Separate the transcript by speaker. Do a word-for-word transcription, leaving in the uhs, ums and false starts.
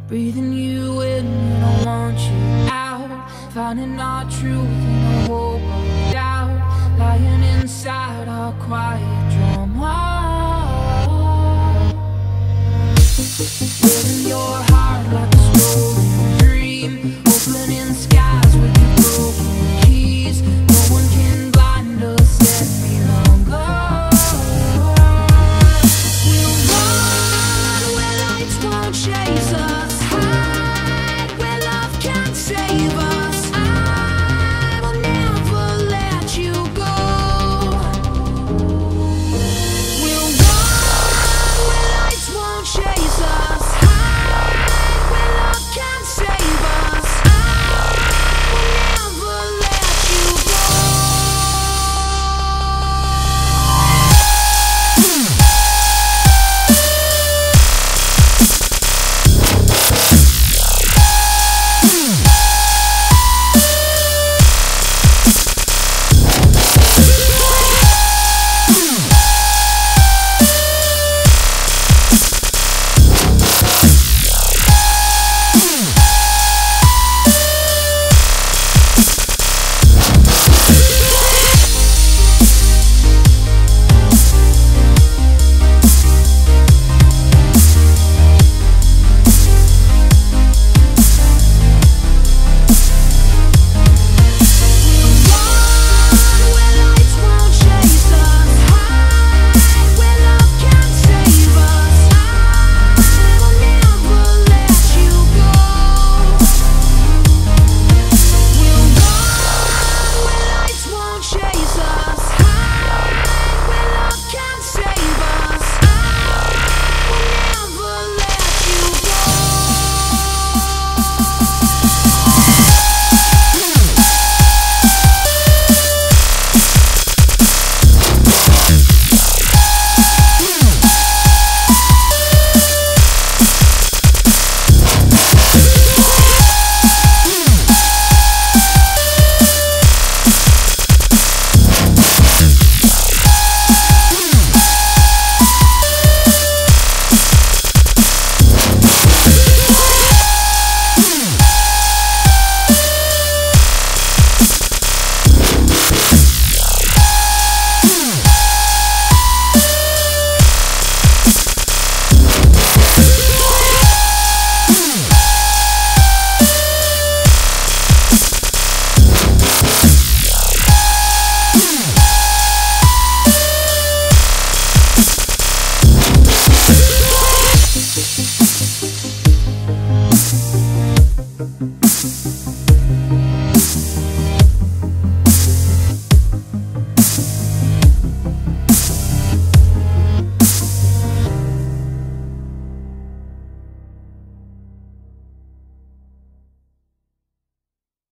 Speaker 1: Breathing you in when I want you out, finding our truth in a whole world of doubt, lying inside our quiet drama. Wearing your heart like a stolen dream, opening skies with your broken keys. No one can blind us any longer. We'll run where lights won't chase us.